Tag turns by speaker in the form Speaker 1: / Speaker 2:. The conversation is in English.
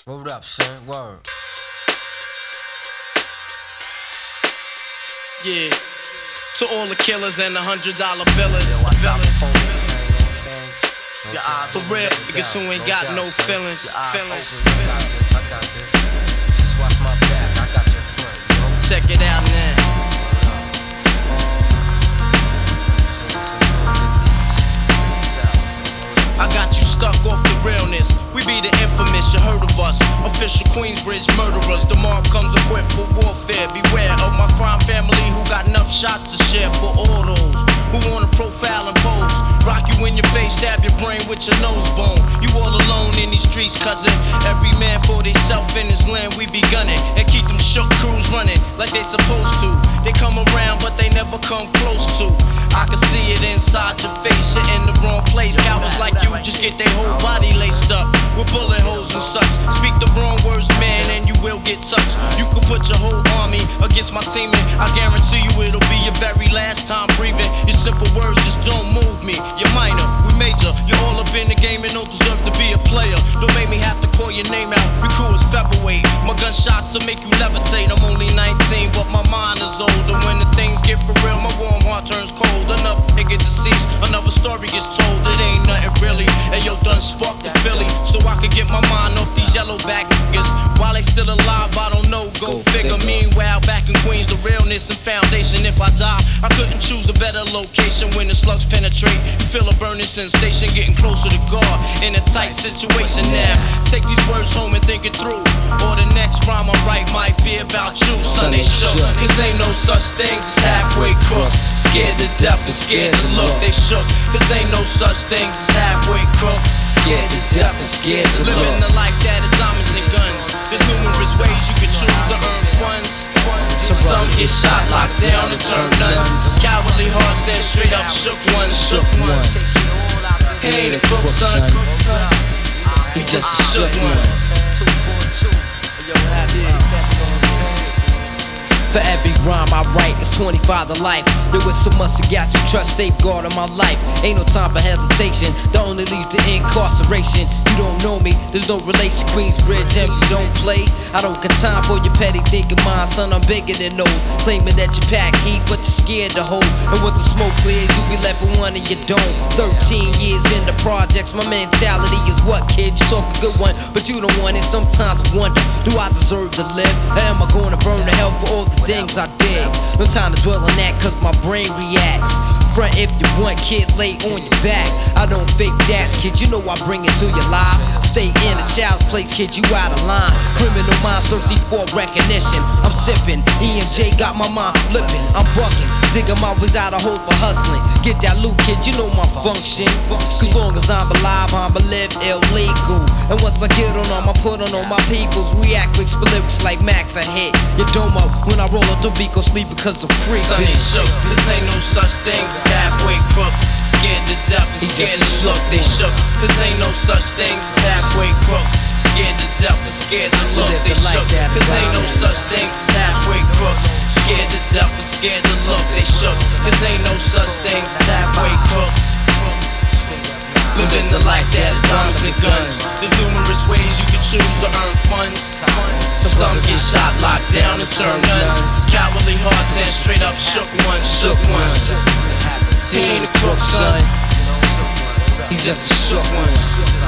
Speaker 1: Hold up, son. Word.
Speaker 2: Yeah. To all the killers and the $100 billers. For real, niggas who ain't got no feelings. Check it out now. I got you stuck off the realness. We be the infamous, you heard of us. Official Queensbridge murderers. The mob comes equipped for warfare. Beware of my crime family who got enough shots to share for all those who wanna profile and pose. Rock you in your face, stab your brain with your nose bone. You all alone in these streets, cousin. Every man for theyself in his land, we be gunning. And keep them shook crews running like they supposed to. They come around, but they never come close to. I can see it inside your face, you're in the wrong place. Cowards like you just get their whole body laced up with bullet holes and such. Speak the wrong words, man, and you will get touched. You can put your whole army against my team, and I guarantee you it'll be your very last time breathing. Your simple words just don't move me. You're minor, we major. You're all up in the game and don't deserve to be a player. Don't make me have to call your name out. Your crew is featherweight. My gunshots will make you levitate. I'm only 19, but my mind is older. When the things get for real, my warm heart turns cold. Another nigga deceased, another story is told. It ain't nothing really. And yo, done sparked the Philly, so I could get my mind off these yellow back niggas. While they still alive, I don't know, go figure. Meanwhile, back in Queens, the realness and foundation. If I die, I couldn't choose a better location. When the slugs penetrate, you feel a burning sensation, getting closer to God in a tight situation now. Take these words home and think it through, or the next rhyme I write might be about you. Son, they shook, cause ain't no such things as halfway crooks. Scared to death and scared to look, they shook, cause ain't no such things as halfway crooks.
Speaker 1: Scared to death and scared to look.
Speaker 2: Living the life that is diamonds and guns. There's numerous ways you can choose to earn funds. Some get shot, locked down, and turn nuns. Cowardly hearts and straight up shook ones. He ain't a crook, son. He just a shook one.
Speaker 1: For every rhyme I write, it's 25 to life. There was so much against you trust, safeguard in my life. Ain't no time for hesitation, that only leads to incarceration. You don't know me, there's no relation. Queensbridge, and you don't play. I don't got time for your petty thinking, mine, son, I'm bigger than those. Claiming that you pack heat, but you're scared to hold. And when the smoke clears, you be left with one and you don't. 13 years in the projects, my mentality is what, kid? You talk a good one, but you don't want it. Sometimes I wonder, do I deserve to live? Or am I gonna burn to hell for all the things I did? No time to dwell on that, cause my brain reacts. Front if you want, kid, lay on your back. I don't fake jazz, kid, you know I bring it to your life. Stay in a child's place, kid, you out of line. Criminal minds thirsty for recognition. I'm sipping, E&J got my mind flipping. I'm bugging, digging my ways out of hope for hustling. Get that loot, kid, you know my function. Cause long as I'm alive, I'ma live illegal. And once I get on them, I put on all my peoples. React quick, spit lyrics like Max, I hit your domo. When I roll up the beat, go sleep because I'm free.
Speaker 2: Son, they shook, cause ain't no such thing as halfway crooks. Scared to death and scared to look, they shook, cause ain't no such thing as halfway crooks. Scared to death and scared to look, they shook, cause ain't no such thing as halfway crooks. Scared to death and scared to look, they shook, cause ain't no such thing as halfway crooks. Living the life that is diamonds and guns. There's numerous ways you can choose to earn funds. Some get shot, locked down, and turn nuns. Cowardly hearts and straight up shook ones. He ain't a crook, son. He's just a shook one.